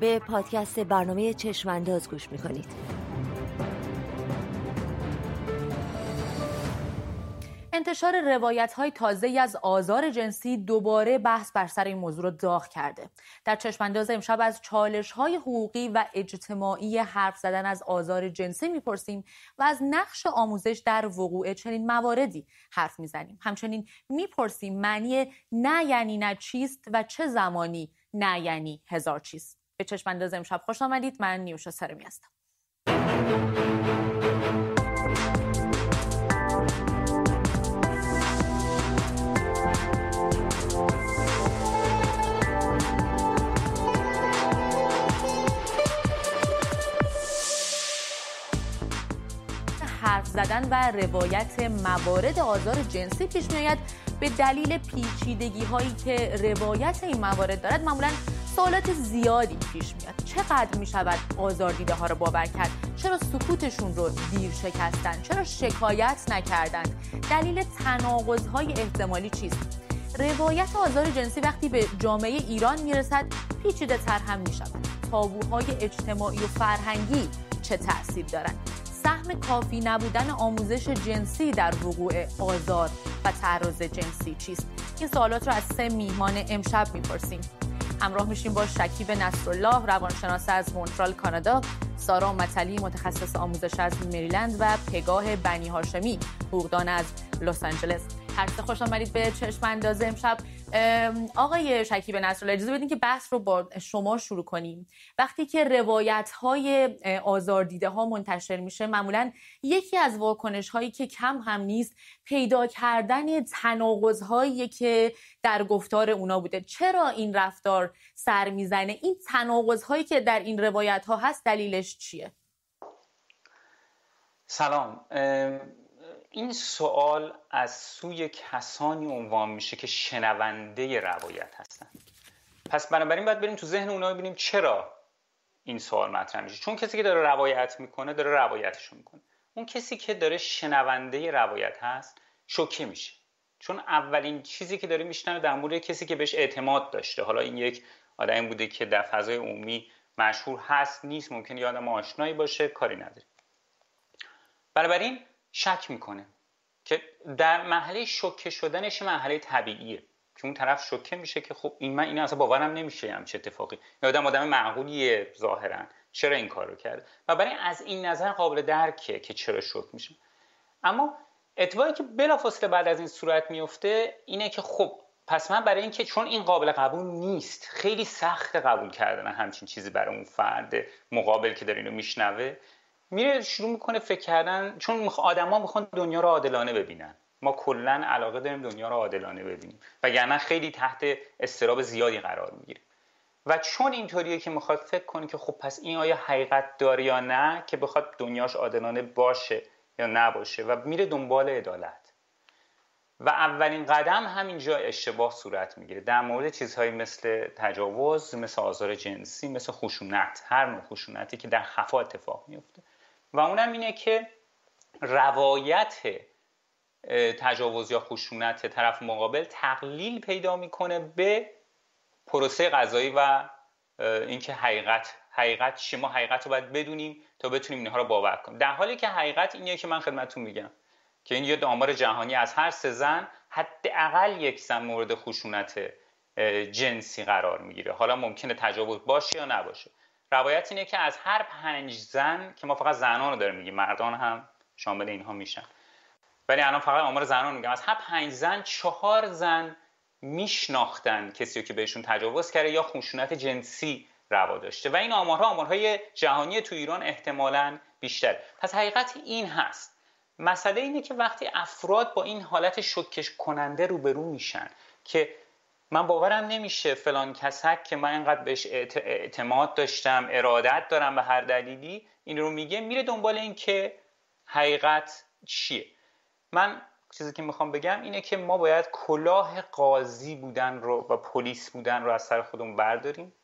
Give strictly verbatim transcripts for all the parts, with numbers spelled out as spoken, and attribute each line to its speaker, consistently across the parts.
Speaker 1: به پادکست برنامه چشمانداز گوش میکنید.
Speaker 2: انتشار روایت‌های تازه‌ای از آزار جنسی دوباره بحث بر سر این موضوع رو داغ کرده. در چشمانداز امشب از چالش‌های حقوقی و اجتماعی حرف زدن از آزار جنسی می‌پرسیم و از نقش آموزش در وقوع چنین مواردی حرف می‌زنیم. همچنین می‌پرسیم معنی نه یعنی نه چیست و چه زمانی نه یعنی هزار چیست. به چشمانداز امشب خوش آمدید. من نیوشا سرمی هستم. حرف زدن و روایت موارد آزار جنسی پیش می‌آید به دلیل پیچیدگی هایی که روایت این موارد دارد. معمولاً سوالات زیادی پیش میاد. چقدر میشود آزاردیده ها رو باور کرد؟ چرا سکوتشون رو دیر شکستن؟ چرا شکایت نکردند؟ دلیل تناقض های احتمالی چیست؟ روایت آزار جنسی وقتی به جامعه ایران میرسد پیچیده تر هم میشود. تابوهای اجتماعی و فرهنگی چه تأثیر دارند؟ سهم کافی نبودن آموزش جنسی در وقوع آزار و تعرض جنسی چیست؟ این سوالات رو از سه میهمان امشب میپرسیم. همراه میشیم با شکیب نصرالله، روانشناس از مونترال کانادا، سارا مطلی، متخصص آموزش از مریلند و پگاه بنی هاشمی، حقوقدان از لس آنجلس. هر سه خوش آمدید به چشم انداز امشب. آقای شکیب نصرالله، اجازه بدین که بحث رو با شما شروع کنیم. وقتی که روایت‌های آزاردیده ها منتشر میشه، معمولاً یکی از واکنش‌هایی که کم هم نیست پیدا کردن تناقض‌هایی که در گفتار اونا بوده. چرا این رفتار سر میزنه؟ این تناقض‌هایی که در این روایت‌ها هست دلیلش چیه؟
Speaker 3: سلام. این سوال از سوی کسانی عنوان میشه که شنونده روایت هستن. پس بنابراین باید بریم تو ذهن اونها ببینیم چرا این سوال مطرح میشه. چون کسی که داره روایت میکنه داره روایتشو میکنه. اون کسی که داره شنونده روایت هست شوکه میشه. چون اولین چیزی که داره میشنوه در مورد کسی که بهش اعتماد داشته. حالا این یک آدمی بوده که در فضای عمومی مشهور هست نیست، ممکنه یه آدم آشنایی باشه، کاری نداره. بنابراین شک میکنه که در مرحله شوکه شدنش مرحله طبیعیه که اون طرف شوکه میشه که خب این من این اصلا باورم نمیشه همچین اتفاقی. یه آدم آدم معقولیه ظاهرا، چرا این کارو کرده؟ و برای از این نظر قابل درکه که چرا شوک میشه. اما اتفاقی که بلافاصله بعد از این صورت میفته اینه که خب پس من برای اینکه چون این قابل قبول نیست، خیلی سخت قبول کردن همچین چیزی برای اون فرد مقابل که داره اینو میشنوه، میره شروع میکنه فکر کردن. چون آدما میخوان دنیا رو عادلانه ببینن، ما کلا علاقه داریم دنیا رو عادلانه ببینیم، وگرنه خیلی تحت اضطراب زیادی قرار میگیریم. و چون اینطوریه که میخواد فکر کنه که خب پس این آیا حقیقت داره یا نه که بخواد دنیاش عادلانه باشه یا نباشه و میره دنبال عدالت. و اولین قدم همینجا اشتباه صورت میگیره در مورد چیزهایی مثل تجاوز، مثل آزار جنسی، مثل خشونت، هر نوع خشونتی که در خفا اتفاق میفته. و اونم اینه که روایت تجاوز یا خشونت طرف مقابل تقلیل پیدا میکنه به پروسه قضایی و اینکه حقیقت حقیقت چیه. ما حقیقت رو باید بدونیم تا بتونیم اینها رو باور کنیم، در حالی که حقیقت اینه که من خدمتتون میگم که این یه آمار جهانی از هر سه زن حداقل یک زن مورد خشونت جنسی قرار میگیره. حالا ممکنه تجاوز باشه یا نباشه. روایت اینه که از هر پنج زن، که ما فقط زنان رو داریم میگیم، مردان هم شامل اینها میشن، ولی الان فقط آمار زنان میگم، از هر پنج زن چهار زن میشناختن کسی رو که بهشون تجاوز کرده یا خشونت جنسی روا داشته. و این آمارها آمارهای جهانی تو ایران احتمالاً بیشتر. پس حقیقت این هست. مسئله اینه که وقتی افراد با این حالت شوکه کننده روبرو میشن که من باورم نمیشه فلان کسک که من اینقدر بهش اعتماد داشتم، ارادت دارم به هر دلیلی، این رو میگه، میره دنبال این که حقیقت چیه. من چیزی که میخوام بگم اینه که ما باید کلاه قاضی بودن رو و پلیس بودن رو از سر خودمون برداریم،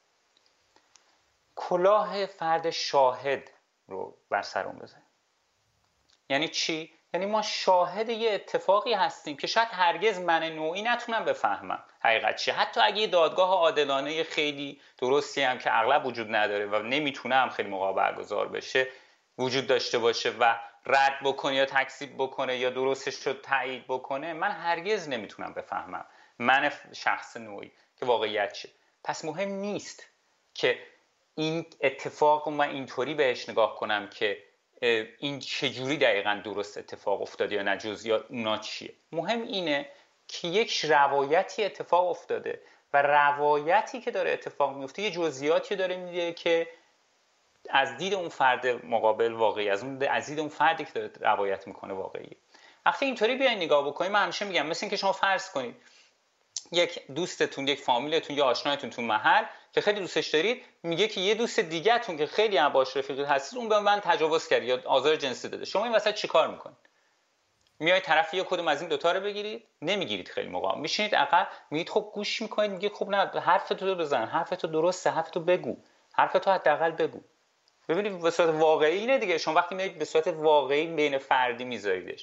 Speaker 3: کلاه فرد شاهد رو بر سرمون بزنیم. یعنی چی؟ یعنی ما شاهد یه اتفاقی هستیم که شاید هرگز من نوعی نتونم بفهمم حقیقت چیه، حتی اگه یه دادگاه عادلانه خیلی درستی هم که اغلب وجود نداره و نمیتونه هم خیلی موقع برگزار بشه وجود داشته باشه و رد بکنه یا تکذیب بکنه یا درستش رو تایید بکنه، من هرگز نمیتونم بفهمم من شخص نوعی که واقعیت چیه. پس مهم نیست که این اتفاق من اینطوری بهش نگاه کنم که این چجوری دقیقاً درست اتفاق افتاده یا نه، جزئیات اونا چیه. مهم اینه که یک روایتی اتفاق افتاده و روایتی که داره اتفاق میفته یه جزئیاتی داره میده که از دید اون فرد مقابل واقعی، از اون از دید اون فردی که داره روایت میکنه واقعیه. وقتی اینطوری بیاین نگاه بکنید، من همیشه میگم مثل اینکه شما فرض کنید یک دوستتون، یک فامیلتون یا آشنایتون تو محل که خیلی دوستش دارید میگه که یه دوست دیگه‌تون که خیلی هم باش رفیق هستید اون به من تجاوز کرد یا آزار جنسی داده. شما این وسط چیکار میکنید؟ میایید طرف یه کدوم از این دوتا رو بگیرید؟ نمیگیرید. خیلی موقع میشینید عقب میگید خب گوش میکنید، میگه خب نه حرفتو رو بزن، حرفتو درسته، حرفتو بگو، حرفتو حداقل بگو. ببینید به صورت واقعی اینه دیگه. شما وقتی میایید به صورت واقعی بین فردی میذاریدش،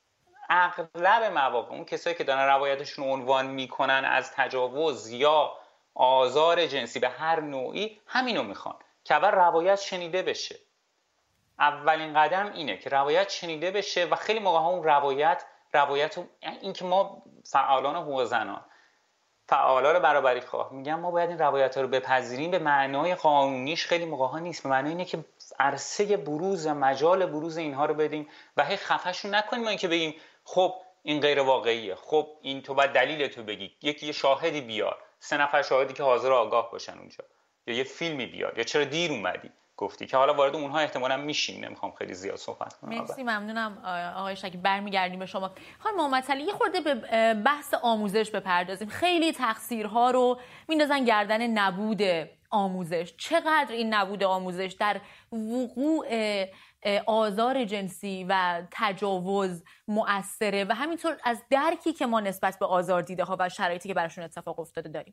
Speaker 3: اغلب مواقع اون کسایی که دارن روایتشون عنوان میکنن از تجاوز یا آزار جنسی به هر نوعی همینو میخوان که اول روایت شنیده بشه. اولین قدم اینه که روایت شنیده بشه و خیلی موقع ها اون روایت روایت این که ما فعالان حقوق زنان، فعالان برابری خواه میگن ما باید این روایت ها رو بپذیریم، به معنای قانونیش خیلی موقع ها نیست، به معنای اینه که عرصه بروز و مجال بروز اینها رو بدیم و هی خفه‌شون نکنیم ما اینکه بگیم خب این غیر واقعیه، خب این تو باید دلیل تو بگی، یکی یه شاهدی بیار، سه نفر شاهدی که حاضر آگاه باشن اونجا، یا یه فیلمی بیار، یا چرا دیر اومدی گفتی، که حالا وارد اونها احتمالاً میشیم، نمیخوام خیلی زیاد صحبت کنم.
Speaker 2: مرسی، ممنونم آقای شکیب. برمیگردیم به شما. خانم محمد علی، یه خورده به بحث آموزش بپردازیم. خیلی تقصیرها رو میندازن گردن نبود آموزش. چقدر این نبود آموزش در وقوع آزار جنسی و تجاوز مؤثره و همینطور از درکی که ما نسبت به آزار دیده ها و شرایطی که براشون اتفاق افتاده داریم؟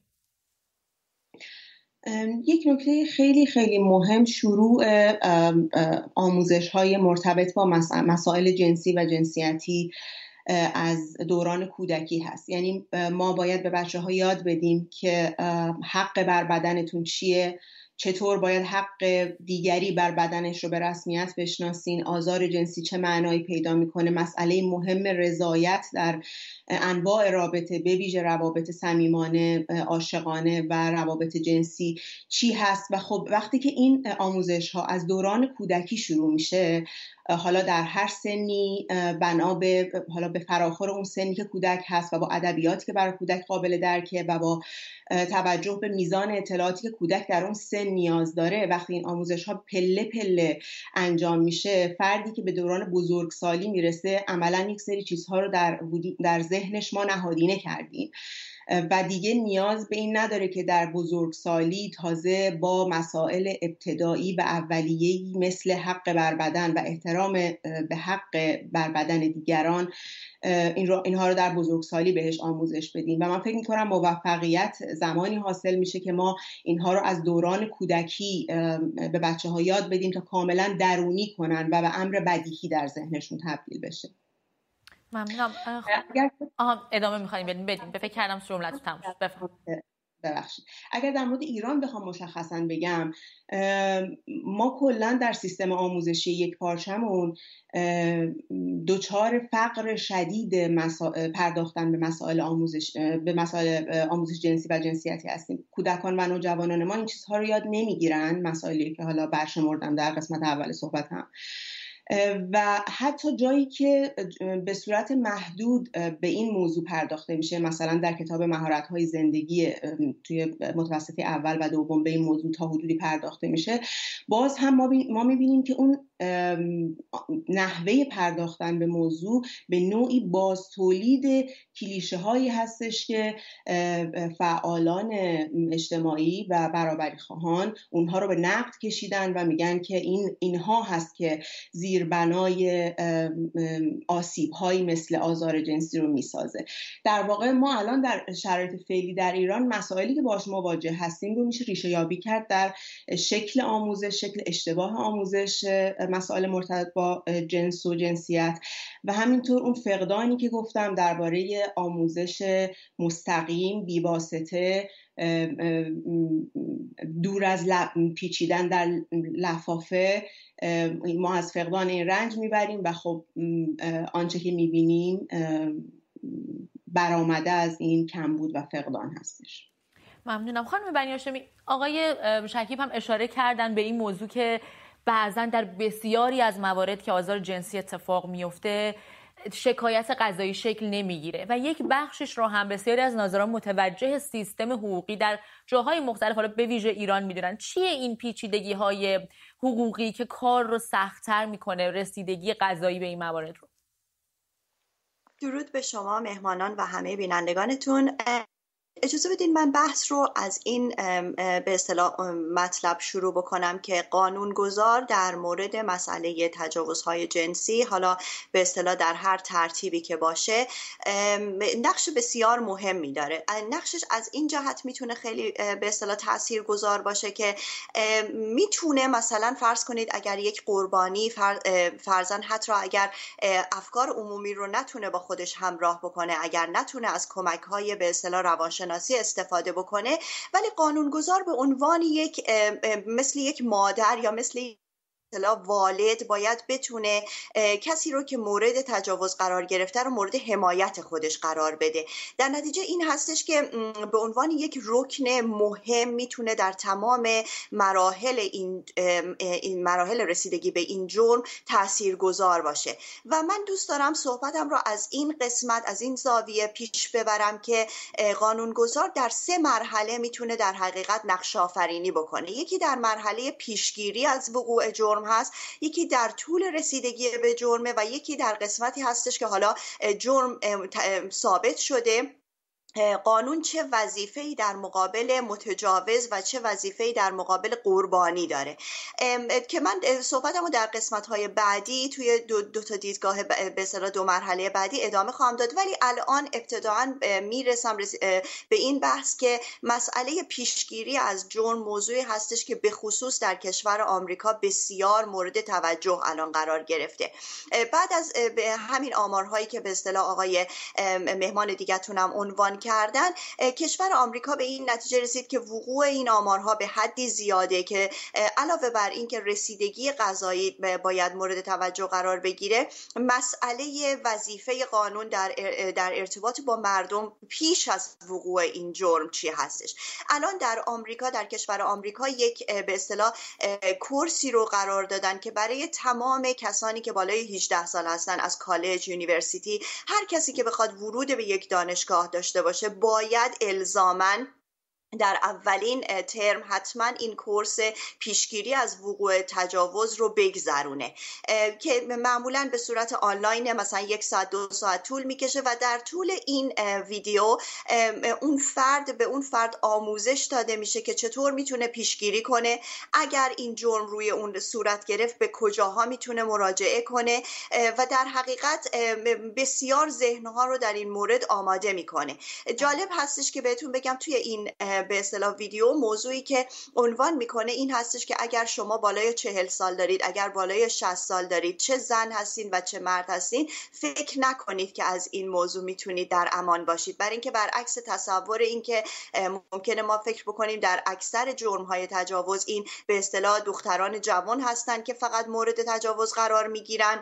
Speaker 4: یک نکته خیلی خیلی مهم شروع آموزش های مرتبط با مسائل جنسی و جنسیتی از دوران کودکی هست. یعنی ما باید به بچه ها یاد بدیم که حق بر بدنتون چیه، چطور باید حق دیگری بر بدنش رو به رسمیت بشناسین، آزار جنسی چه معنایی پیدا میکنه، مسئله مهم رضایت در انواع رابطه به ویژه روابط صمیمانه، عاشقانه و روابط جنسی چی هست. و خب وقتی که این آموزش ها از دوران کودکی شروع میشه، حالا در هر سنی بنا به حالا به فراخور اون سنی که کودک هست و با ادبیاتی که برای کودک قابل درکه و با توجه به میزان اطلاعاتی که کودک در اون سن نیاز داره، وقتی این آموزش ها پله پله انجام میشه، فردی که به دوران بزرگسالی میرسه عملا یک سری چیزها رو در در ذهنش ما نهادینه کردیم و دیگه نیاز به این نداره که در بزرگسالی تازه با مسائل ابتدایی و اولیه‌ای مثل حق بر بدن و احترام به حق بر بدن دیگران این رو اینها رو در بزرگسالی بهش آموزش بدیم. و من فکر می‌کنم موفقیت زمانی حاصل میشه که ما اینها رو از دوران کودکی به بچه‌ها یاد بدیم تا کاملا درونی کنن و به امر بدیهی در ذهنشون تبدیل بشه.
Speaker 2: ممنونم. اگر آها ادامه می‌خوایم بدیم بدیم به فکر کردم جمله‌تون تموم شد. بفرمایید.
Speaker 4: ببخشید. اگر در مورد ایران بخوام مشخصاً بگم، ما کلاً در سیستم آموزشی یک پارچمون دوچار فقر شدید مسا... پرداختن به مسائل آموزش به مسائل آموزش جنسی و جنسیتی هستیم. کودکان و نوجوانان ما این چیزها رو یاد نمیگیرن، مسائلی که حالا برشمردم در قسمت اول صحبتم، و حتی جایی که به صورت محدود به این موضوع پرداخته میشه، مثلا در کتاب مهارت‌های زندگی توی متوسطه اول و دوم به این موضوع تا حدودی پرداخته میشه، باز هم ما, بی... ما میبینیم که اون نحوه پرداختن به موضوع به نوعی باز تولید کلیشه هایی هستش که فعالان اجتماعی و برابری خواهان اونها رو به نقد کشیدن و میگن که این اینها هست که زیر زیربنای آسیب‌هایی مثل آزار جنسی رو میسازه. در واقع ما الان در شرایط فعلی در ایران مسائلی که باهاش مواجه هستیم رو میشه ریشه یابی کرد در شکل آموزش، شکل اشتباه آموزش مسائل مرتبط با جنس و جنسیت و همینطور اون فقدانی که گفتم درباره آموزش مستقیم بی‌واسطه، دور از پیچیدن در لفافه. ما از فقدان این رنج میبریم و خب آنچه که میبینیم برآمده از این کمبود و فقدان هستش.
Speaker 2: ممنونم. خانم بنی هاشمی، آقای شکیب هم اشاره کردن به این موضوع که بعضا در بسیاری از موارد که آزار جنسی اتفاق میفته شکایت قضایی شکل نمیگیره و یک بخشش رو هم بسیاری از ناظران متوجه سیستم حقوقی در جاهای مختلف، حالا به ویژه ایران، میدونن. چیه این پیچیدگی های حقوقی که کار رو سخت‌تر میکنه رسیدگی قضایی به این موارد رو؟
Speaker 5: درود به شما مهمانان و همه بینندگانتون. اجازه بدین من بحث رو از این به اصطلاح مطلب شروع بکنم که قانونگذار در مورد مسئله تجاوزهای جنسی، حالا به اصطلاح در هر ترتیبی که باشه، نقش بسیار مهمی داره. نقشش از این جهت میتونه خیلی به اصطلاح تاثیرگذار باشه که میتونه مثلا فرض کنید اگر یک قربانی فرضاً حتی اگر افکار عمومی رو نتونه با خودش همراه بکنه، اگر نتونه از کمک‌های به اصطلاح روانشناسی استفاده بکنه، ولی قانونگذار به عنوان یک مثل یک مادر یا مثل والد باید بتونه کسی رو که مورد تجاوز قرار گرفته رو مورد حمایت خودش قرار بده. در نتیجه این هستش که به عنوان یک رکن مهم میتونه در تمام مراحل این این مراحل رسیدگی به این جرم تاثیرگذار باشه. و من دوست دارم صحبتم رو از این قسمت، از این زاویه پیش ببرم که قانونگذار در سه مرحله میتونه در حقیقت نقش آفرینی بکنه. یکی در مرحله پیشگیری از وقوع جرم هست، یکی در طول رسیدگی به جرمه و یکی در قسمتی هستش که حالا جرم ثابت شده. قانون چه وظیفه‌ای در مقابل متجاوز و چه وظیفه‌ای در مقابل قربانی داره که من صحبتمو در قسمت‌های بعدی توی دو, دو تا دیدگاه به اصطلاح دو مرحله بعدی ادامه خواهم داد، ولی الان ابتداعاً میرسم به این بحث که مسئله پیشگیری از جرم موضوعی هستش که به خصوص در کشور آمریکا بسیار مورد توجه الان قرار گرفته. بعد از همین آمارهایی که به اصطلاح آقای مهمان دیگه‌تونم عنوان کردن، کشور آمریکا به این نتیجه رسید که وقوع این آمارها به حدی زیاده که علاوه بر این که رسیدگی قضایی باید مورد توجه قرار بگیره، مسئله وظیفه قانون در در ارتباط با مردم پیش از وقوع این جرم چی هستش. الان در آمریکا، در کشور آمریکا، یک به اصطلاح کورسی رو قرار دادن که برای تمام کسانی که بالای هجده سال هستن، از کالج، یونیورسیتی، هر کسی که بخواد ورود به یک دانشگاه داشته باشه باید الزاماً در اولین ترم حتما این کورس پیشگیری از وقوع تجاوز رو بگذرونه که معمولا به صورت آنلاین، مثلا یک ساعت دو ساعت طول میکشه و در طول این ویدیو اون فرد به اون فرد آموزش داده میشه که چطور میتونه پیشگیری کنه، اگر این جرم روی اون صورت گرفت به کجاها میتونه مراجعه کنه و در حقیقت بسیار ذهنها رو در این مورد آماده میکنه. جالب هستش که بهتون بگم توی این به اصطلاح ویدیو موضوعی که عنوان میکنه این هستش که اگر شما بالای چهل سال دارید، اگر بالای شصت سال دارید، چه زن هستین و چه مرد هستین، فکر نکنید که از این موضوع میتونید در امان باشید. برای اینکه برعکس تصور این که ممکنه ما فکر بکنیم در اکثر جرم‌های تجاوز این به اصطلاح دختران جوان هستن که فقط مورد تجاوز قرار میگیرن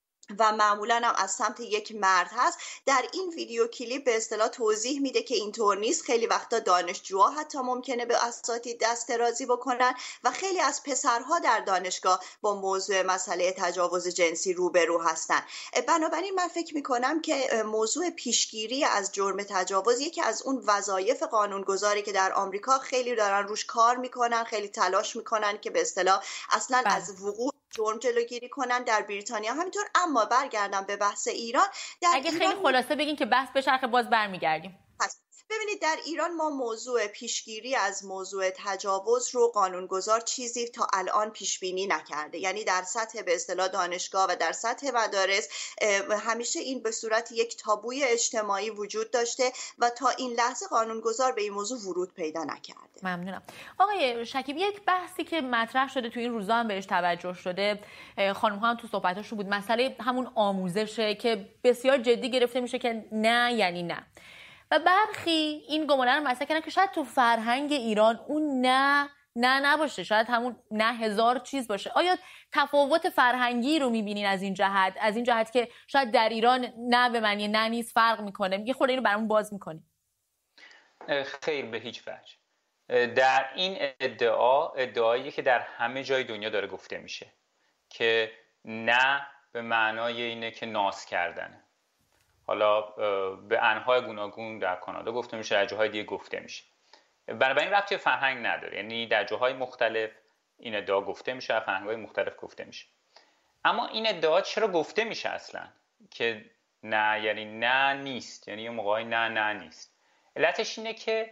Speaker 5: و معمولا هم از سمت یک مرد هست. در این ویدیو کلیپ به اصطلاح توضیح میده که اینطور نیست. خیلی وقتا دانشجوها حتی ممکنه به اساتید دست درازی بکنن و خیلی از پسرها در دانشگاه با موضوع مسئله تجاوز جنسی روبرو هستن. بنابراین من فکر میکنم که موضوع پیشگیری از جرم تجاوز یکی از اون وظایف قانونگذاری که در آمریکا خیلی دارن روش کار میکنن، خیلی تلاش میکنن که به اصطلاح اصلا بله. از وقوع جرم جلوگیری کنن. در بریتانیا همینطور. اما برگردم به بحث ایران. در
Speaker 2: اگه
Speaker 5: ایران
Speaker 2: خیلی خلاصه بگین که بحث بچرخه باز برمیگردیم.
Speaker 5: ببینید در ایران ما موضوع پیشگیری از موضوع تجاوز رو قانونگذار چیزی تا الان پیش بینی نکرده. یعنی در سطح به اصطلاح دانشگاه و در سطح مدارس همیشه این به صورت یک تابوی اجتماعی وجود داشته و تا این لحظه قانونگذار به این موضوع ورود پیدا نکرده.
Speaker 2: ممنونم. آقای شکیبی، یک بحثی که مطرح شده تو این روزا هم بهش توجه شده، خانم ها هم تو صحبتاشون بود، مسئله همون آموزشه که بسیار جدی گرفته میشه که نه یعنی نه. و برخی این گمانه رو مطرح کردن که شاید تو فرهنگ ایران اون نه نه نباشه، شاید همون نه هزار چیز باشه. آیا تفاوت فرهنگی رو میبینین از این جهت از این جهت که شاید در ایران نه به معنی نه نیست فرق میکنه؟ یه خورده اینو برامون باز میکنیم.
Speaker 3: خیر، به هیچ وجه. در این ادعا ادعایی که در همه جای دنیا داره گفته میشه که نه به معنای اینه که ناز کردنه. حالا به انواع گوناگون در کانادا گفته میشه، در جاهای دیگه گفته میشه. بنابراین ربطی فرهنگ نداره. یعنی در جاهای مختلف این ادعا گفته میشه، در فرهنگ‌های مختلف گفته میشه. اما این ادعا چرا گفته میشه اصلا که نه یعنی نه نیست، یعنی یه موقعی نه نه نیست؟ علتش اینه که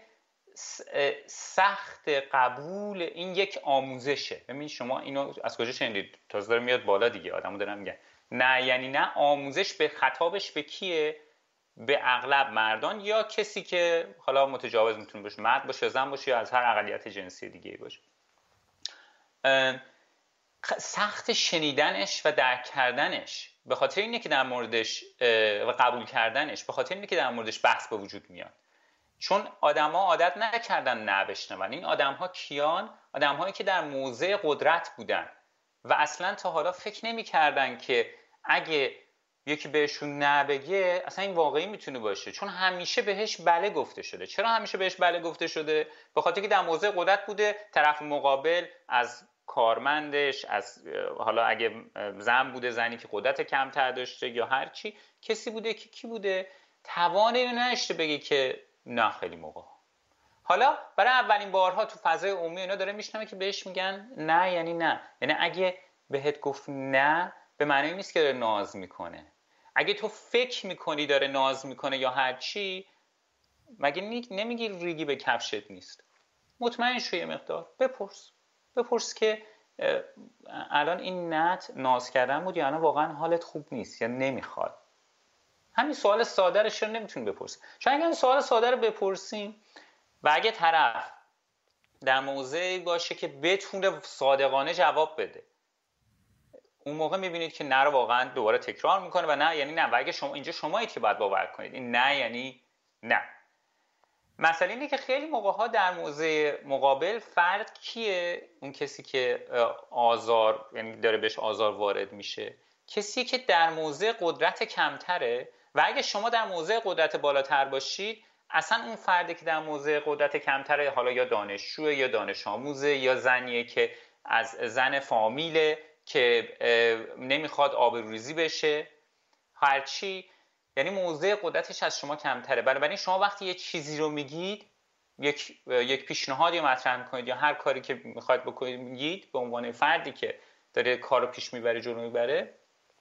Speaker 3: سخت قبول این یک آموزشه. ببین شما اینو از کجا شنیدید؟ تازه داره میاد بالا دیگه، آدمو دارن میگن نه یعنی نه. آموزش به خطابش به کیه؟ به اغلب مردان یا کسی که حالا متجاوز میتونه باشه، مرد باشه، زن باشه یا از هر اقلیت جنسی دیگه باشه. سخت شنیدنش و درک کردنش به خاطر اینه که در موردش و قبول کردنش به خاطر اینه که در موردش بحث به وجود میاد. چون آدم‌ها عادت نکردن نه بشنون. این آدم‌ها کیان؟ آدم‌هایی که در موضع قدرت بودن و اصلا تا حالا فکر نمی‌کردن که اگه یکی بهشون نه بگه اصلا این واقعی میتونه باشه، چون همیشه بهش بله گفته شده. چرا همیشه بهش بله گفته شده؟ به خاطر که در موضع قدرت بوده، طرف مقابل از کارمندش، از حالا اگه زن بوده زنی که قدرت کمتر داشته یا هر چی، کسی بوده که کی بوده توان اینو نداشته بگه که نه. خیلی موقع حالا برای اولین بارها تو فضای عمومی اینا داره میشنوه که بهش میگن نه یعنی نه. یعنی اگه بهت گفت نه به معنی نیست که داره ناز میکنه. اگه تو فکر میکنی داره ناز میکنه یا هر چی، مگه نمیگی ریگی به کفشت نیست؟ مطمئن شو یه مقدار بپرس بپرس که الان این نت ناز کردن بود یا الان واقعا حالت خوب نیست یا نمیخواد. همین سوال ساده رو چرا نمیتونی بپرسی؟ چون اگه این سوال ساده رو بپرسیم و اگه طرف در موضعی باشه که بتونه صادقانه جواب بده، اون موقع میبینید که نه رو واقعا دوباره تکرار میکنه و نه یعنی نه. و اگه شما اینجا شمایید که باید باور کنید این نه یعنی نه. مسئله اینه که خیلی موقع‌ها در موضع مقابل فرد کیه؟ اون کسی که آزار یعنی داره بهش آزار وارد میشه، کسی که در موضع قدرت کمتره. و اگه شما در موضع قدرت بالاتر باشید، اصلا اون فردی که در موضع قدرت کمتره، حالا یا دانشجوه یا دانش آموزه یا زنیه که از زن فامیله که نمیخواد آبروریزی بشه، هرچی، یعنی موضع قدرتش از شما کمتره. بنابراین شما وقتی یه چیزی رو میگید، یک یک پیشنهادی مطرح میکنید یا هر کاری که میخواید بکنید میگید، به عنوان فردی که داره کارو پیش میبره جلو میبره،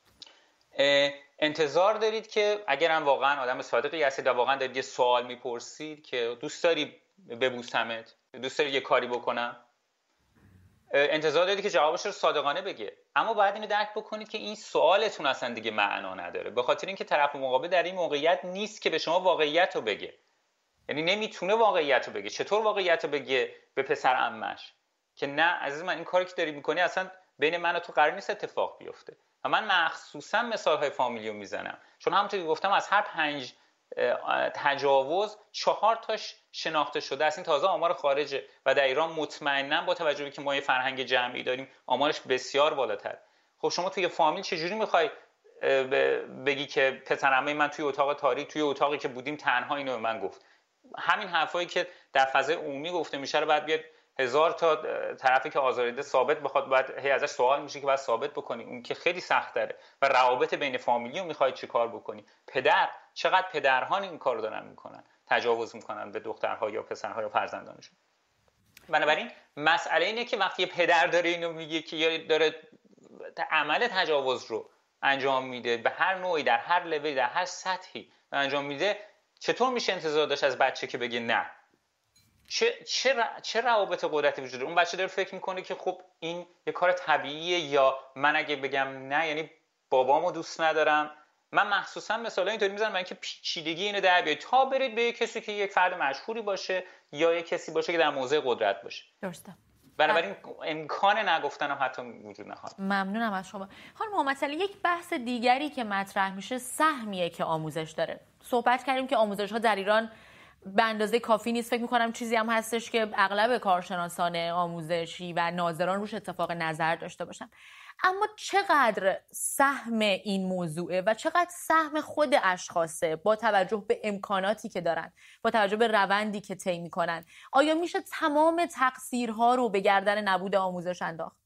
Speaker 3: انتظار دارید که اگرم واقعا آدم صادقی هستید و واقعا دارید یه سوال میپرسید که دوست داری ببوسمت، دوست داری یه کاری بکنم، انتظار دارید که جوابش رو صادقانه بگه. اما باید اینو درک بکنید که این سوالتون اصلا دیگه معنا نداره، به خاطر اینکه طرف مقابل در این موقعیت نیست که به شما واقعیت رو بگه. یعنی نمیتونه واقعیت رو بگه. چطور واقعیت رو بگه به پسر عمش که نه عزیز من این کاری که داری میکنی اصلا بین من و تو قرار نیست اتفاق بیفته؟ و من مخصوصا مثالهای فامیلیو میزنم، چون همونطور که گفتم از هر پنج تجاوز چهار تاش شناخته شده است. این تازه آمار خارجه و در ایران مطمئنا با توجه به که ما یه فرهنگ جمعی داریم آمارش بسیار بالاتر. خب شما توی فامیل چجوری میخوای بگی که پسرعمه من توی اتاق تاریک، توی اتاقی که بودیم تنها اینو به من گفت؟ همین حرفایی که در فضای عمومی گفته میشه رو بعد بیاد هزار تا طرفی که آزاردیده ثابت بخواد، بعد هی ازش سوال میشه که بعد ثابت بکنی، اون که خیلی سخت داره. و روابط بین فامیلی رو میخوای چیکار بکنی؟ پدر، چقدر پدرها این کارو دارن میکنن، تجاوز میکنن به دخترها یا پسرها یا فرزندانشون. بنابراین مسئله اینه که وقتی یه پدر داره اینو میگه که یا داره عمل تجاوز رو انجام میده به هر نوعی، در هر لولی، در هر سطحی انجام میده، چطور میشه انتظار داشت از بچه که بگه نه؟ چه چه چه روابط قدرتی وجود داره؟ اون بچه داره فکر میکنه که خب این یه کار طبیعیه، یا من اگه بگم نه یعنی بابامو دوست ندارم. من مخصوصا مثلا اینطوری میزنم برای اینکه پیچیدگی اینو در بیارید تا برید به کسی که یک فرد مشهوری باشه یا یک کسی باشه که در موضع قدرت باشه.
Speaker 2: درسته.
Speaker 3: بنابراین امکان نگفتن هم حتی وجود نخواهد.
Speaker 2: ممنونم از شما. خانم محمدسالی، یک بحث دیگری که مطرح میشه سهمیه که آموزش داره. صحبت کردیم که آموزش ها در ایران به اندازه کافی نیست. فکر میکنم چیزی هم هستش که اغلب کارشناسان آموزشی و ناظران روش اتفاق نظر داشته باشن. اما چقدر سهم این موضوعه و چقدر سهم خود اشخاصه با توجه به امکاناتی که دارن، با توجه به روندی که طی میکنن؟ آیا میشه تمام تقصیرها رو به گردن نبود آموزش انداخت؟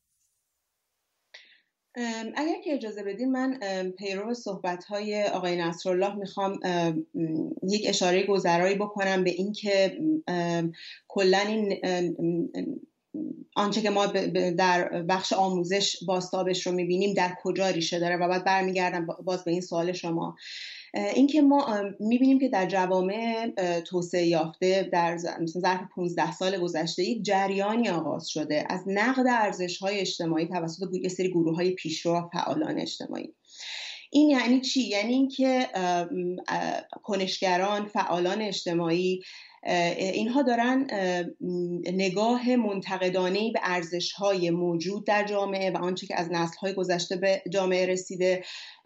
Speaker 4: اگر که اجازه بدین من پیرو صحبت‌های آقای نصرالله میخوام یک اشاره گذرایی بکنم به این که کلاً این آنچه که ما در بخش آموزش بازتابش رو میبینیم در کجا ریشه داره و بعد برمیگردم باز به این سوال شما. این که ما میبینیم که در جوامع توسعه یافته در مثلا ظرف پانزده سال گذشته یک جریانی آغاز شده از نقد ارزش‌های اجتماعی توسط یه سری گروه‌های پیشرو و فعالان اجتماعی. این یعنی چی؟ یعنی این که کنشگران، فعالان اجتماعی، اینها دارن نگاه منتقدانه‌ای به ارزش‌های موجود در جامعه و آنچه که از نسل‌های گذشته به جامعه رسیده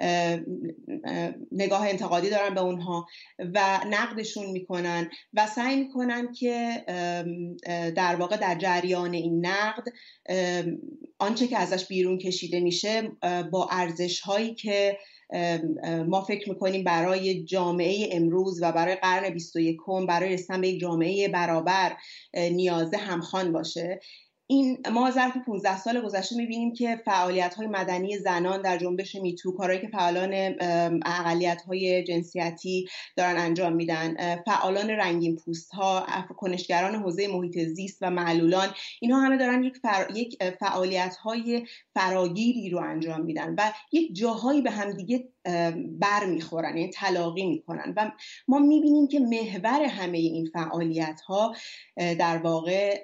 Speaker 4: نگاه انتقادی دارن به اونها و نقدشون میکنن و سعی میکنن که در واقع در جریان این نقد آنچه که ازش بیرون کشیده میشه با ارزش‌هایی که ما فکر میکنیم برای جامعه امروز و برای قرن بیست و یکم برای رسیدن به یک جامعه برابر نیازه همخوان باشه. این ما ظرف پانزده سال گذشته می‌بینیم که فعالیت‌های مدنی زنان در جنبش میتو، کارهایی که فعالان اقلیت‌های جنسیتی دارن انجام میدن، فعالان رنگین پوست‌ها، کنشگران حوزه محیط زیست و معلولان، اینها همه دارن یک فر... یک فعالیت‌های فراگیری رو انجام میدن و یک جاهایی به همدیگه بر میخورن، یعنی تلاقی میکنن و ما میبینیم که محور همه این فعالیت‌ها در واقع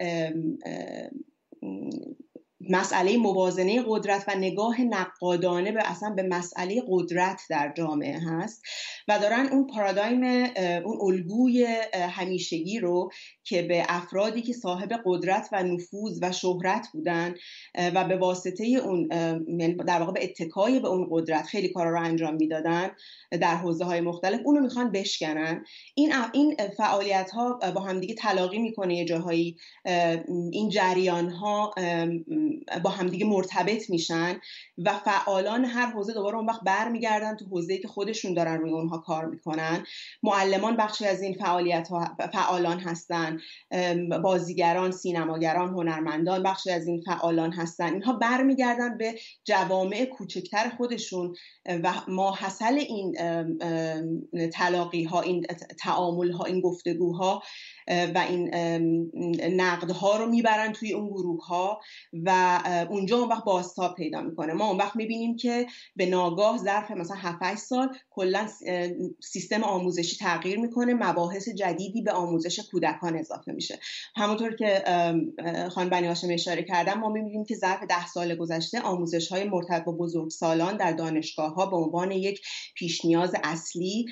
Speaker 4: مسئله موازنه قدرت و نگاه نقادانه به اصلا به مسئله قدرت در جامعه هست و دارن اون پارادایم، اون الگوی همیشگی رو که به افرادی که صاحب قدرت و نفوذ و شهرت بودن و به واسطه اون، یعنی در واقع به اتکای به اون قدرت خیلی کارا رو انجام میدادن در حوزه‌های مختلف، اونو میخوان بشکنن. این این فعالیت‌ها با هم دیگه تلاقی میکنه، یه جاهایی این جریان‌ها با همدیگه مرتبط میشن و فعالان هر حوزه دوباره اون وقت برمیگردن تو حوزه‌ای که خودشون دارن روی اونها کار میکنن. معلمان بخشی از این فعالیت ها فعالان هستن، بازیگران، سینماگران، هنرمندان بخشی از این فعالان هستن. اینها برمیگردن به جوامع کوچکتر خودشون و ماحصل این تلاقی ها، این تعامل ها، این گفتگوها و این نقدها رو میبرن توی اون گروه ها و اونجا اون وقت بازتاب پیدا میکنه. ما اون وقت میبینیم که به ناگاه ظرف مثلا هفت هشت سال کلا سیستم آموزشی تغییر میکنه، مباحث جدیدی به آموزش کودکان اضافه میشه. همونطور که خانم بنی هاشمی اشاره کردن، ما میبینیم که ظرف ده سال گذشته آموزش های مرتبط با بزرگسالان در دانشگاه ها به عنوان یک پیش نیاز اصلی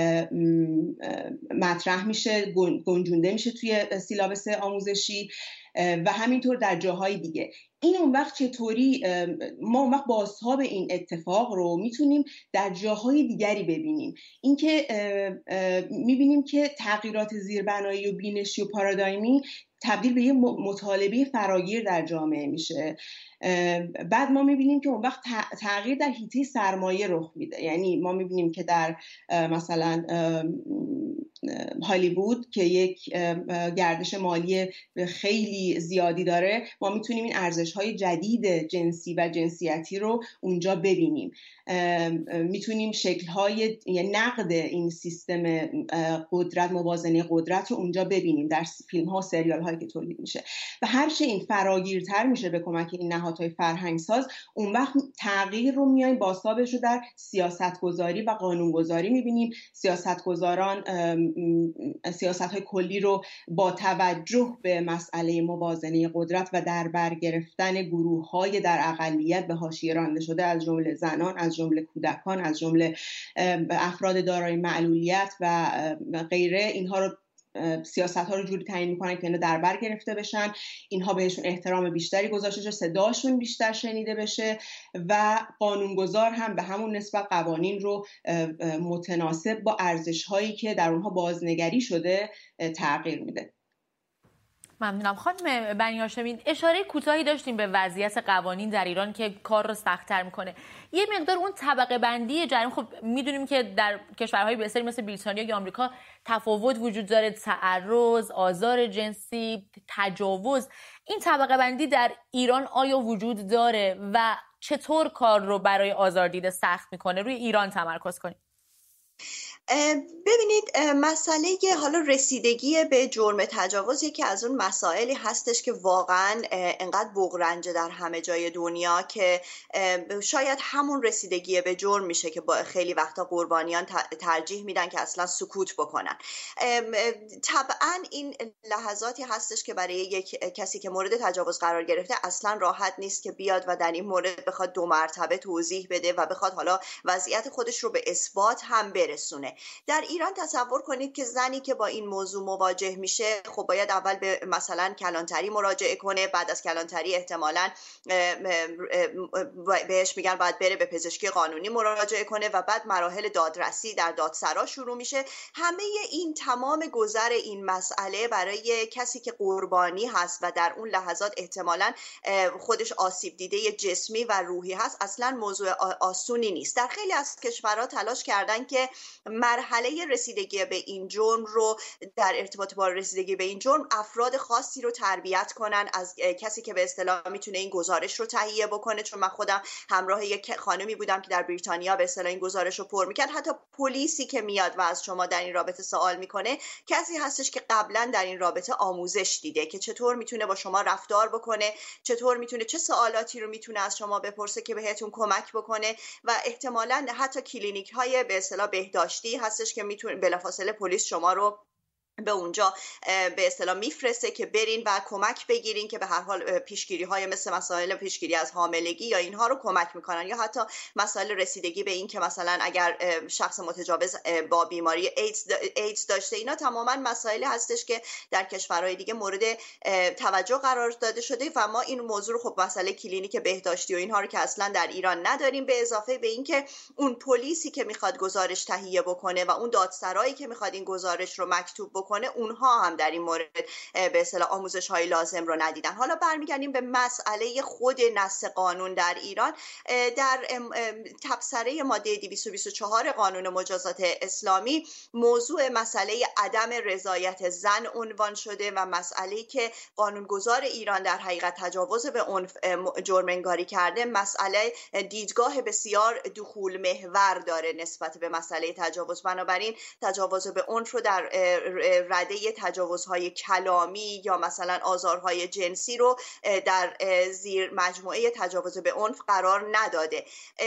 Speaker 4: مطرح میشه، گنجونده میشه توی سیلابس آموزشی و همینطور در جاهای دیگه. این اون وقت چطوری ما اون وقت بازتاب این اتفاق رو میتونیم در جاهای دیگری ببینیم؟ اینکه میبینیم که تغییرات زیربنایی و بینشی و پارادایمی تبدیل به یه مطالبه فراگیر در جامعه میشه. بعد ما میبینیم که اون وقت تغییر در حیطه سرمایه رخ میده. یعنی ما میبینیم که در مثلا هالیوود که یک گردش مالی خیلی زیادی داره، ما میتونیم این ارزش‌های جدید جنسی و جنسیتی رو اونجا ببینیم. میتونیم شکل‌های یعنی نقد این سیستم قدرت، موازنه قدرت رو اونجا ببینیم در فیلم‌ها و سریال‌هایی که تولید میشه و هر چه این فراگیرتر میشه به کمک این نهادهای فرهنگساز، اون وقت تغییر رو میایم بازتابش رو در سیاست‌گذاری و قانون‌گذاری میبینیم. سیاست‌گذاران سیاست‌های کلی رو با توجه به مسئله موازنه قدرت و در بر گرفتن گروه‌های در اقلیت به حاشیه رانده شده از جمله زنان، از جمله کودکان، از جمله افراد دارای معلولیت و غیره، اینها رو سیاست ها رو جوری تعیین میکنن که اینا در بر گرفته بشن، اینها بهشون احترام بیشتری گذاشته بشه، صداشون بیشتر شنیده بشه و قانونگذار هم به همون نسبت قوانین رو متناسب با ارزش هایی که در اونها بازنگری شده تغییر میده.
Speaker 2: ممنونم. خانم بنی هاشمی، اشاره کوتاهی داشتیم به وضعیت قوانین در ایران که کار رو سخت‌تر میکنه. یه مقدار اون طبقه بندی جریان، خب میدونیم که در کشورهای بسیاری مثل بریتانیا یا آمریکا تفاوت وجود داره، تعرض، آزار جنسی، تجاوز. این طبقه بندی در ایران آیا وجود داره و چطور کار رو برای آزاردیده سخت میکنه؟ روی ایران تمرکز کنیم.
Speaker 5: ببینید، مسئله حالا رسیدگی به جرم تجاوز یکی از اون مسائلی هستش که واقعا انقدر بغرنجه در همه جای دنیا که شاید همون رسیدگی به جرم میشه که با خیلی وقتا قربانیان ترجیح میدن که اصلا سکوت بکنن. طبعا این لحظاتی هستش که برای یک کسی که مورد تجاوز قرار گرفته اصلا راحت نیست که بیاد و در این مورد بخواد دو مرتبه توضیح بده و بخواد حالا وضعیت خودش رو به اثبات هم برسونه. در ایران تصور کنید که زنی که با این موضوع مواجه میشه، خب باید اول به مثلا کلانتری مراجعه کنه، بعد از کلانتری احتمالاً بهش میگن باید بره به پزشکی قانونی مراجعه کنه و بعد مراحل دادرسی در دادسرا شروع میشه. همه این تمام گذر این مسئله برای کسی که قربانی هست و در اون لحظات احتمالاً خودش آسیب دیده جسمی و روحی هست، اصلا موضوع آسونی نیست. در خیلی از کشورها تلاش کردن که مرحله رسیدگی به این جرم رو در ارتباط با رسیدگی به این جرم افراد خاصی رو تربیت کنن، از کسی که به اصطلاح میتونه این گزارش رو تهیه بکنه. چون من خودم همراه یک خانمی بودم که در بریتانیا به اصطلاح این گزارش رو پر میکرد. حتی پلیسی که میاد و از شما در این رابطه سوال میکنه کسی هستش که قبلا در این رابطه آموزش دیده که چطور میتونه با شما رفتار بکنه، چطور میتونه، چه سوالاتی رو میتونه از شما بپرسه که بهتون کمک بکنه و احتمالاً حتی کلینیک های به اصطلاح بهداشتی هستش که میتونه بلافاصله پلیس شما رو به اونجا به اصطلاح میفرسته که برین و کمک بگیرین که به هر حال پیشگیری های مثل مسائل پیشگیری از حاملگی یا اینها رو کمک میکنن، یا حتی مسائل رسیدگی به این که مثلا اگر شخص متجاوز با بیماری ایدز ایدز داشته، اینا تماما مسائلی هستش که در کشورهای دیگه مورد توجه قرار داده شده و ما این موضوع رو خب مسئله کلینیک بهداشتی و اینها رو که اصلا در ایران نداریم، به اضافه به این که اون پلیسی که میخواد گزارش تهیه بکنه و اون دادسرایی که میخواد این گزارش رو مکتوب بکنه کنه، اونها هم در این مورد به اصطلاح آموزش های لازم رو ندیدن. حالا برمیگردیم به مسئله خود نص قانون در ایران. در تبصره ماده دویست و بیست و چهار قانون مجازات اسلامی موضوع مسئله عدم رضایت زن عنوان شده و مسئله‌ای که قانونگذار ایران در حقیقت تجاوز به عنف جرم انگاری کرده، مسئله دیدگاه بسیار دخول محور داره نسبت به مسئله تجاوز. بنابراین تجاوز به عنف رو در رده تجاوزهای کلامی یا مثلا آزارهای جنسی رو در زیر مجموعه تجاوز به عنف قرار نداده.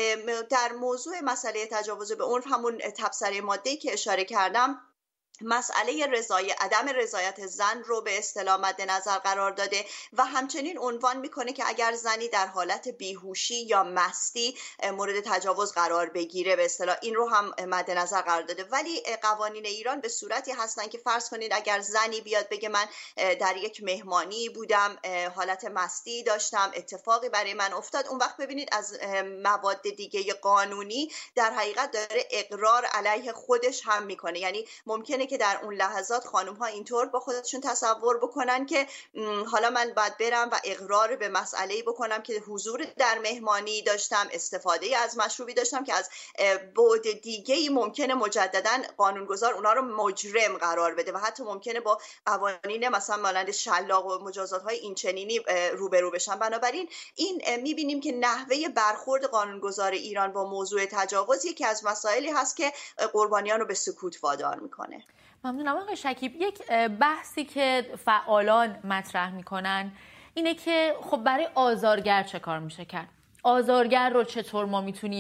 Speaker 5: در موضوع مسئله تجاوز به عنف همون تبصره ماده‌ای که اشاره کردم، مسئله رضای عدم رضایت زن رو به اصطلاح مد نظر قرار داده و همچنین عنوان میکنه که اگر زنی در حالت بیهوشی یا مستی مورد تجاوز قرار بگیره، به اصطلاح این رو هم مد نظر قرار داده. ولی قوانین ایران به صورتی هستن که فرض کنید اگر زنی بیاد بگه من در یک مهمانی بودم، حالت مستی داشتم، اتفاقی برای من افتاد، اون وقت ببینید از مواد دیگه قانونی در حقیقت داره اقرار علیه خودش هم میکنه. یعنی ممکنه که در اون لحظات خانم ها اینطور با خودشون تصور بکنن که حالا من باید برم و اقرار به مسئله‌ای بکنم که حضور در مهمانی داشتم، استفاده از مشروبی داشتم، که از بعد دیگه‌ای ممکنه مجددا قانونگذار اونا رو مجرم قرار بده و حتی ممکنه با قوانین مثلا مانند شلاق و مجازات‌های اینچنینی روبرو بشن. بنابراین این می‌بینیم که نحوه برخورد قانونگذار ایران با موضوع تجاوز یکی از مسائلی هست که قربانیان رو به سکوت وادار می‌کنه.
Speaker 2: ممنونم آقای شکیب. یک بحثی که فعالان مطرح میکنن اینه که خب برای آزارگر چه کار میشه کرد؟ آزارگر رو چطور ما میتونیم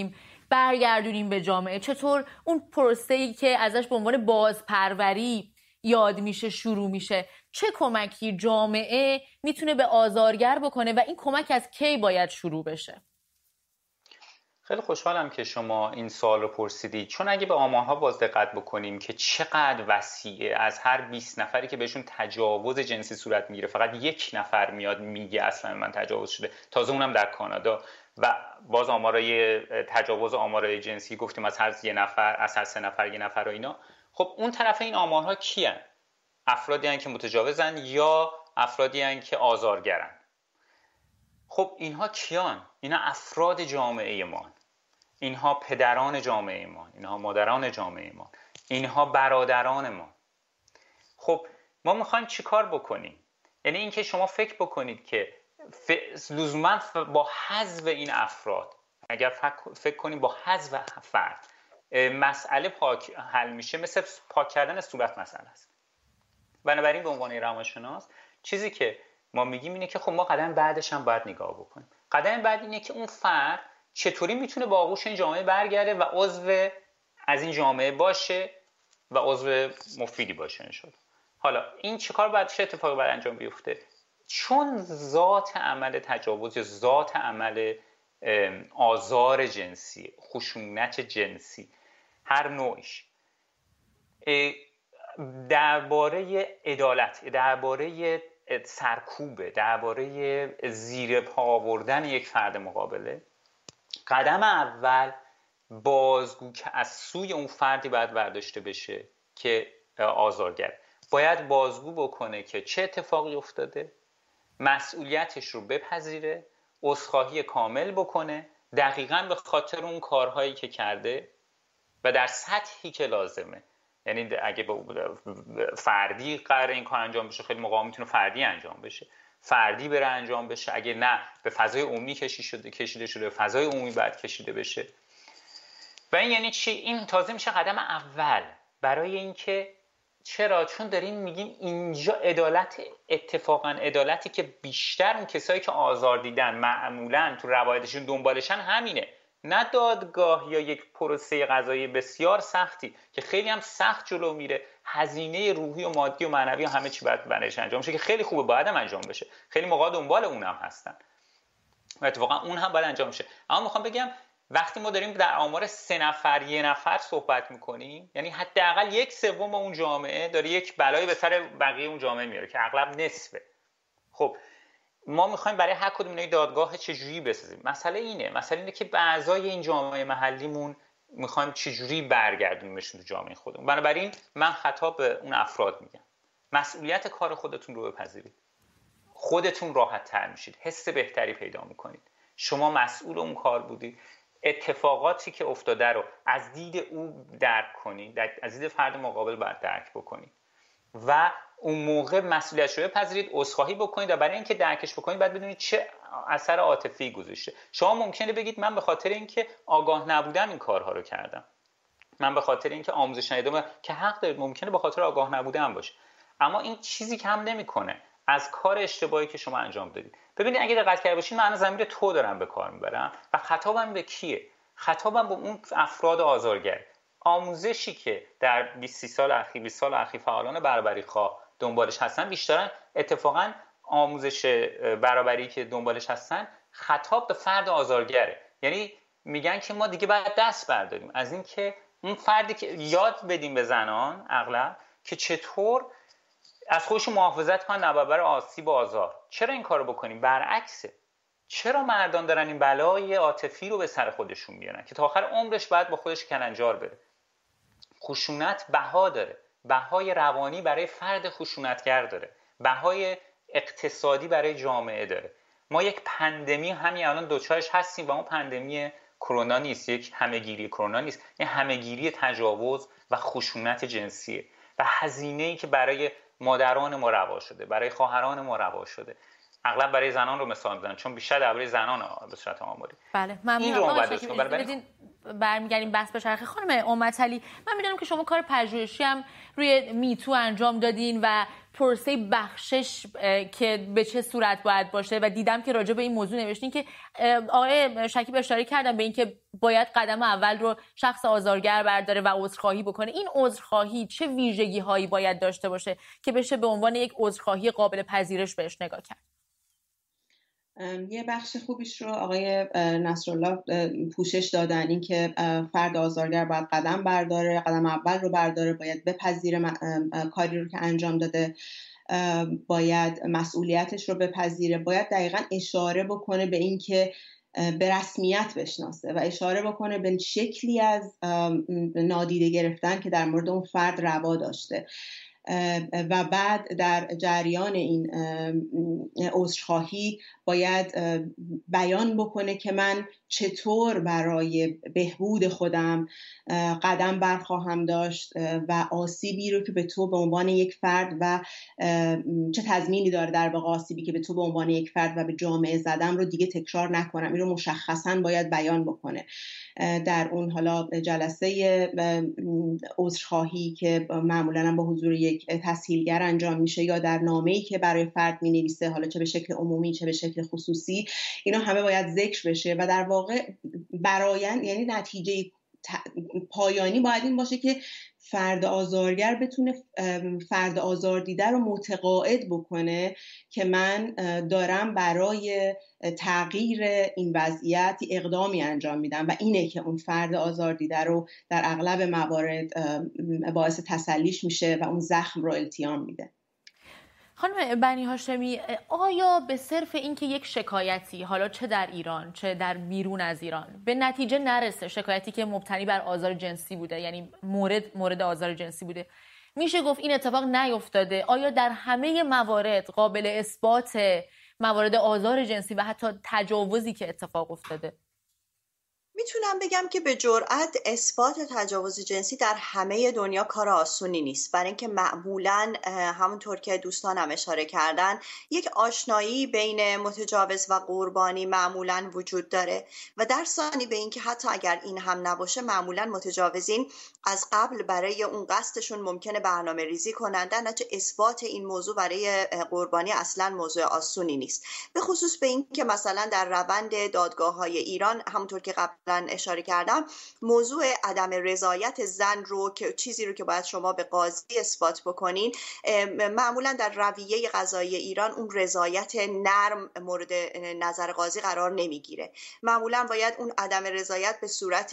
Speaker 2: برگردونیم به جامعه؟ چطور اون پروسه‌ای که ازش به عنوان بازپروری یاد میشه شروع میشه؟ چه کمکی جامعه میتونه به آزارگر بکنه و این کمک از کی باید شروع بشه؟
Speaker 3: خیلی خوشحالم که شما این سوال رو پرسیدید، چون اگه به آمارها باز دقت بکنیم که چقدر وسیعه، از هر بیست نفری که بهشون تجاوز جنسی صورت میگیره فقط یک نفر میاد میگه اصلا من تجاوز شده، تازه اونم در کانادا. و باز آمارای تجاوز، آمارای جنسی گفتیم از هر یه نفر، از هر سه نفر یه نفر و اینا. خب اون طرف این آمارها کیان؟ افرادی هستند که متجاوزن یا افرادی هستند که آزارگرن؟ خب اینها کیان؟ اینا افراد جامعه ما، اینها پدران جامعه ما، اینها مادران جامعه ما، اینها برادران ما. خب ما میخوایم چی کار بکنیم؟ یعنی اینکه شما فکر بکنید که لزوما با حذف این افراد، اگر فکر کنیم با حذف فرد مسئله پاک حل میشه، مثل پاک کردن صورت مسئله است. بنابراین به عنوان روانشناس چیزی که ما میگیم اینه که خب ما قدم بعدش هم باید نگاه بکنیم. قدم بعد اینه که اون فرد چطوری میتونه با آغوش این جامعه برگرده و عضو از این جامعه باشه و عضو مفیدی باشه انشالله. حالا این چیکار باید، چه اتفاقی باید انجام بیفته؟ چون ذات عمل تجاوز یا ذات عمل آزار جنسی، خشونت جنسی هر نوعش درباره عدالت، درباره سرکوبه، درباره زیر پا آوردن یک فرد مقابله، قدم اول بازگو که از سوی اون فردی باید برداشته بشه که آزارگر باید بازگو بکنه که چه اتفاقی افتاده، مسئولیتش رو بپذیره، عذرخواهی کامل بکنه دقیقاً به خاطر اون کارهایی که کرده و در سطحی که لازمه. یعنی اگه فردی قراره این کار انجام بشه، خیلی موقع میتونه فردی انجام بشه، فردی بره انجام بشه. اگه نه به فضای عمومی کشیده شده کشیده شده به فضای عمومی بعد کشیده بشه. و این یعنی چی؟ این تازه میشه قدم اول برای اینکه چرا؟ چون داریم میگیم اینجا عدالت، اتفاقا عدالتی که بیشتر اون کسایی که آزار دیدن معمولا تو روایتشون دنبالشن همینه، نه دادگاه یا یک پروسه قضایی بسیار سختی که خیلی هم سخت جلو میره، هزینه روحی و مادی و معنوی و همه چی باید برایش انجام بشه که خیلی خوبه، باید هم انجام بشه، خیلی موقع دنبال اونم هستن و اتفاقا اون هم باید انجام شه. اما میخوام بگم وقتی ما داریم در آمار سه نفر یه نفر صحبت میکنیم، یعنی حداقل یک سوم اون جامعه داره یک بلایی به سر بقیه اون جامعه میاره که اغلب نصفه. خب ما میخوایم برای هر کدوم اینا دادگاه چجوری بسازیم. مسئله اینه، مسئله اینه که بعضای این جامعه محلیمون میخوایم چجوری برگردونیمشون تو جامعه خودمون. بنابراین من خطاب به اون افراد میگم مسئولیت کار خودتون رو بپذیرید، خودتون راحت تر میشید، حس بهتری پیدا میکنید، شما مسئول اون کار بودید، اتفاقاتی که افتاده رو از دید او درک کنید، از دید فرد مقابل باید درک بکنید و اون موقع مسئولیتش رو بپذیرید، عذرخواهی بکنید و برای اینکه درکش بکنید باید بدونید چه اثر عاطفی گذاشته. شما ممکنه بگید من به خاطر اینکه آگاه نبودم این کارها رو کردم، من به خاطر اینکه آموزش ندیدم، که حق دارید، ممکنه به خاطر آگاه نبودم باشه، اما این چیزی کم نمیکنه از کار اشتباهی که شما انجام دادید. ببینید اگه دقت کرده باشید من الان ضمیر تو دارم به کار میبرم و خطابم به کیه؟ خطابم به اون افراد آزارگر. آموزشی که در بیست سال اخیر بیست سال اخیر فعالان برابری خواه دنبالش هستن، بیشترن اتفاقا آموزش برابری که دنبالش هستن خطاب به فرد آزارگره. یعنی میگن که ما دیگه باید دست برداریم از این که اون فردی که یاد بدیم به زنان اغلب که چطور از خودشون محافظت کنن نبرابر آسیب و آزار. چرا این کارو بکنیم؟ برعکسه. چرا مردان دارن این بلای عاطفی رو به سر خودشون میارن که تا آخر عمرش باید با خودش کلنجار بره؟ خشونت بها داره، بهای روانی برای فرد خشونتگر داره، بهای اقتصادی برای جامعه داره. ما یک پندمی همین الان دوچارش هستیم و اون پندمی کرونا نیست، یک همهگیری کرونا نیست، این همهگیری تجاوز و خشونت جنسیه و هزینه‌ای که برای مادران ما روا شده، برای خواهران ما روا شده. اغلب برای زنان رو مثال میزنن چون بیشتر درباره زنان به صورت آماری.
Speaker 2: بله ممنون.
Speaker 3: این رو باید بدین
Speaker 2: برمیگردیم بحث بچرخه. خانم امتعلی، من میدونم که شما کار پژوهشی هم روی میتو انجام دادین و پروسه بخشش که به چه صورت باید باشه و دیدم که راجع به این موضوع نوشتین که آقای شکیب اشاره کردن به این که باید قدم اول رو شخص آزارگر برداره و عذرخواهی بکنه. این عذرخواهی چه ویژگی هایی باید داشته باشه که بشه به عنوان یک عذرخواهی قابل پذیرش بهش نگاه کرد؟
Speaker 4: یه بخش خوبیش رو آقای نصرالله پوشش دادن، این که فرد آزارگر باید قدم برداره، قدم اول رو برداره، باید بپذیره کاری رو که انجام داده، باید مسئولیتش رو بپذیره، باید دقیقاً اشاره بکنه به این که به رسمیت بشناسه و اشاره بکنه به شکلی از نادیده گرفتن که در مورد اون فرد روا داشته و بعد در جریان این عذرخواهی باید بیان بکنه که من چطور برای بهبود خودم قدم برخواهم داشت و آسیبی رو که به تو به عنوان یک فرد و چه تضمینی داره در واقع آسیبی که به تو به عنوان یک فرد و به جامعه زدم رو دیگه تکرار نکنم. این رو مشخصاً باید بیان بکنه. در اون حالا جلسه عذرخواهی که معمولاً هم با حضور یک تسهیلگر انجام میشه یا در نامه‌ای که برای فرد می‌نویسه، حالا چه به شکل عمومی چه به شکل خصوصی، اینا همه باید ذکر بشه و در واقع برآیند، یعنی نتیجه پایانی باید این باشه که فرد آزارگر بتونه فرد آزاردیده رو متقاعد بکنه که من دارم برای تغییر این وضعیت اقدامی انجام میدم و اینه که اون فرد آزاردیده رو در اغلب موارد باعث تسلیش میشه و اون زخم رو التیام میده.
Speaker 2: خانم بنی هاشمی، آیا به صرف اینکه یک شکایتی، حالا چه در ایران چه در بیرون از ایران، به نتیجه نرسه، شکایتی که مبتنی بر آزار جنسی بوده، یعنی مورد مورد آزار جنسی بوده، میشه گفت این اتفاق نیفتاده؟ آیا در همه موارد قابل اثبات موارد آزار جنسی و حتی تجاوزی که اتفاق افتاده؟
Speaker 5: میتونم بگم که به جرئت اثبات تجاوز جنسی در همه دنیا کار آسونی نیست، برای اینکه معمولاً همونطور که دوستانم اشاره کردن یک آشنایی بین متجاوز و قربانی معمولاً وجود داره و در ثانی به اینکه حتی اگر این هم نباشه معمولاً متجاوزین از قبل برای اون قصدشون ممکنه برنامه ریزی کنن، در نتیجه اثبات این موضوع برای قربانی اصلاً موضوع آسونی نیست، به خصوص به اینکه مثلا در روند دادگاه‌های ایران همونطور که قبل اشاره کردم موضوع عدم رضایت زن رو که چیزی رو که باید شما به قاضی اثبات بکنین، معمولا در رویه قضایی ایران اون رضایت نرم مورد نظر قاضی قرار نمیگیره. معمولا باید اون عدم رضایت به صورت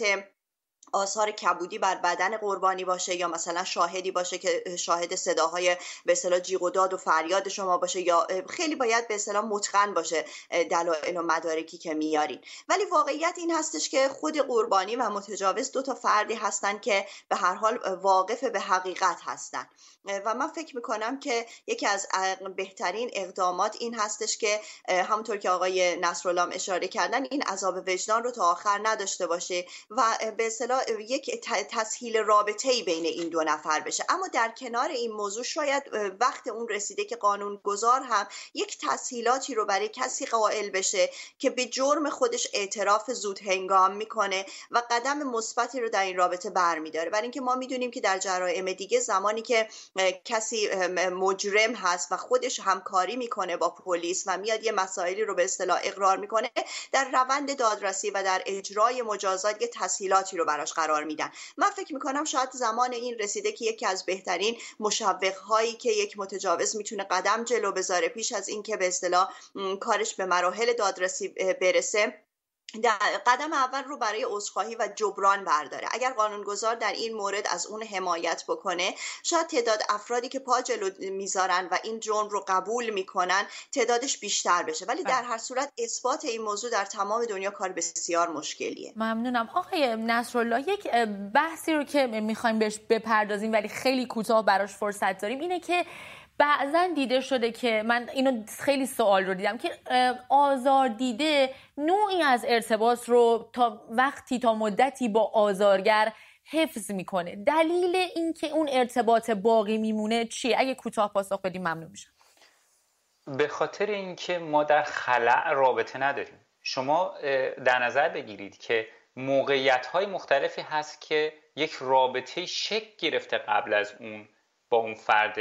Speaker 5: آثار کبودی بر بدن قربانی باشه یا مثلا شاهدی باشه که شاهد صداهای به اصطلاح جیغ و داد و فریاد شما باشه یا خیلی باید به اصطلاح متقن باشه دلایل و مدارکی که میارین. ولی واقعیت این هستش که خود قربانی و متجاوز دو تا فردی هستن که به هر حال واقف به حقیقت هستن و من فکر میکنم که یکی از بهترین اقدامات این هستش که همونطور که آقای نصرالله اشاره کردن این عذاب وجدان رو تا آخر نداشته باشه و به اصطلاح یک تسهیل رابطه‌ای بین این دو نفر بشه. اما در کنار این موضوع شاید وقت اون رسیده که قانونگذار هم یک تسهیلاتی رو برای کسی قائل بشه که به جرم خودش اعتراف زود هنگام میکنه و قدم مثبتی رو در این رابطه برمیداره. برای اینکه ما میدونیم که در جرایم دیگه زمانی که کسی مجرم هست و خودش همکاری میکنه با پلیس و میاد یه مسائلی رو به اصطلاح اقرار میکنه، در روند دادرسی و در اجرای مجازات یه تسهیلاتی رو براش قرار میدن. من فکر میکنم شاید زمان این رسیده که یکی از بهترین مشوق‌هایی که یک متجاوز میتونه قدم جلو بذاره پیش از این که به اصطلاح کارش به مراحل دادرسی برسه، در قدم اول رو برای عذرخواهی و جبران برداره. اگر قانونگذار در این مورد از اون حمایت بکنه، شاید تعداد افرادی که پا جلو میذارن و این جرم رو قبول میکنن تعدادش بیشتر بشه، ولی در هر صورت اثبات این موضوع در تمام دنیا کار بسیار مشکلیه.
Speaker 2: ممنونم. آقای نصرالله، یک بحثی رو که میخوایم بهش بپردازیم ولی خیلی کوتاه براش فرصت داریم اینه که بعضن دیده شده که من اینو خیلی سوال رو دیدم که آزار دیده نوعی از ارتباط رو تا وقتی تا مدتی با آزارگر حفظ میکنه. دلیل این که اون ارتباط باقی میمونه چیه؟ اگه کوتاه پاسخ بدیم ممنون میشم.
Speaker 3: به خاطر اینکه ما در خلأ رابطه نداریم. شما در نظر بگیرید که موقعیت‌های مختلفی هست که یک رابطه شکل گرفته قبل از اون با اون فرد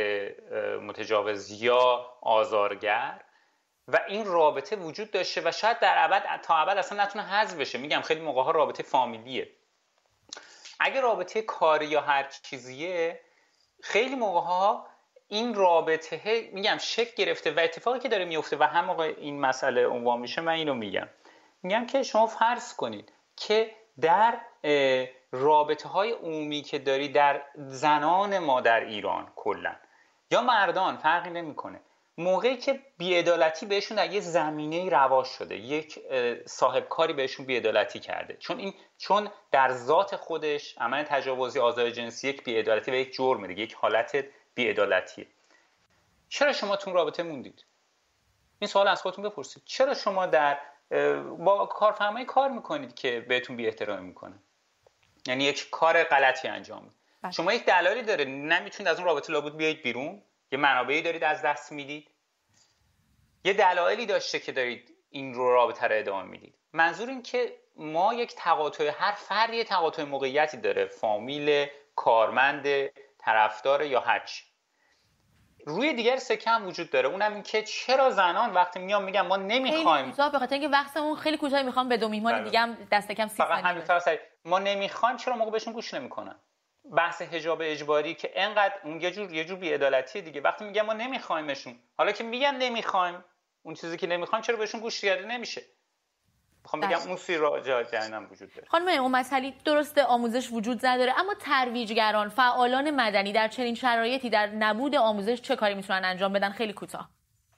Speaker 3: متجاوز یا آزارگر و این رابطه وجود داشته و شاید در ابد تا ابد اصلا نتونه حذف بشه. میگم خیلی موقع‌ها رابطه فامیلیه. اگه رابطه کاری یا هر چیزیه، خیلی موقع‌ها این رابطه میگم شکل گرفته و اتفاقی که داره میفته و هم موقع این مسئله عنوان میشه من اینو میگم میگم که شما فرض کنید که در رابطه های عمومی که داری در زنان ما در ایران کلا یا مردان فرقی نمیکنه، موقعی که بی‌عدالتی بهشون در یه زمینه رواج شده، یک صاحب کاری بهشون بی‌عدالتی کرده، چون این چون در ذات خودش عمل تجاوزی آزار جنسی یک بی‌عدالتی و یک جرم دیگه، یک حالت بی‌عدالتیه. چرا شما تو رابطه موندید؟ این سوال از خودتون بپرسید. چرا شما در با کارفرمایی کار میکنید که بهتون بی احترامی میکنه؟ یعنی یک کار غلطی انجام میدید. شما یک دلایلی داره نمیتونید از اون رابطه لابد بیایید بیرون، یه منابعی دارید از دست میدید، یه دلایلی داشته که دارید این رو رابطه رو ادامه میدید. منظور این که ما یک تقاطع، هر فردی تقاطع موقعیتی داره، فامیل، کارمند، طرفدار یا هر چی. روی دیگر سکه هم وجود داره، اونم این که چرا زنان وقتی میان میگن ما نمیخوایم،
Speaker 2: خیلی به خاطر اینکه وقتمون خیلی کوتاه، میخوام به دو میهمان دیگه هم دست کم سی
Speaker 3: فقط همین سری ما نمیخوایم، چرا موقع بهشون گوش نمیکنن؟ بحث حجاب اجباری که انقدر اون یه جور یه جور بی‌عدالتیه دیگه. وقتی میگن ما نمیخوایمشون، حالا که میگن نمیخوایم اون چیزی که نمیخوایم، چرا بهشون گوش کرده نمیشه؟ میخوام بگم اون سی راجع جهنم وجود داره.
Speaker 2: خانم اون مسئله درسته آموزش وجود نداره، اما ترویجگران، فعالان مدنی در چنین شرایطی در نبود آموزش چه کاری میتونن انجام بدن؟ خیلی کوتاه.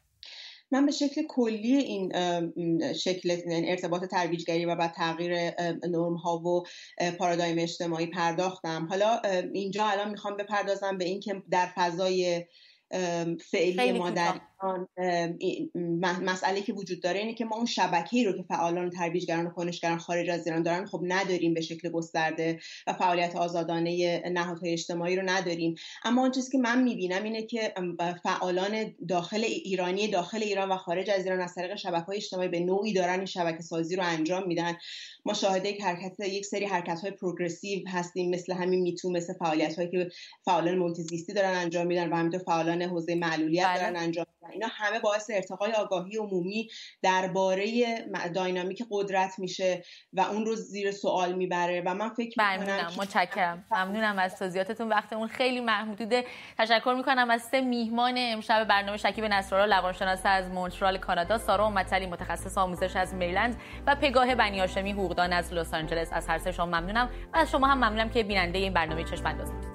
Speaker 4: من به شکل کلی این شکل ارتباط ترویجگری و بعد تغییر نرم ها و پارادایم اجتماعی پرداختم. حالا اینجا الان میخوام بپردازم به این که در فضای فعلی ما در ایران مسئله که وجود داره اینه که ما اون شبکه‌ای رو که فعالان و ترویجگران و کنشگران خارج از ایران دارن خب نداریم به شکل گسترده و فعالیت آزادانه نهادهای اجتماعی رو نداریم. اما اون چیزی که من میبینم اینه که فعالان داخل ایرانی داخل ایران و خارج از ایران از طریق شبکه‌های اجتماعی به نوعی دارن این شبکه سازی رو انجام میدن. ما شاهد یک حرکت یک سری حرکت‌های پروگرسیو هستیم، مثل همین میتو، مثل فعالیت‌هایی که فعالان محیط زیستی دارن انجام میدن و همینطور فعالان حوزه معلولیت دارن انجام میدن. اینا همه باعث ارتقای آگاهی عمومی درباره داینامیک قدرت میشه و اون رو زیر سوال میبره و من فکر
Speaker 2: میکنم متشکرم. ممنونم از توضیحاتتون. وقتمون خیلی محدوده. تشکر میکنم از سه میهمان امشب برنامه شکیب نصرالله، روانشناس از مونترال کانادا، سارا امتلی متخصص آموزش از مریلند و پگاه بنی هاشمی حقوقدان از لس آنجلس. از هر سه شما ممنونم و از شما هم ممنونم که بیننده این برنامه چشم انداز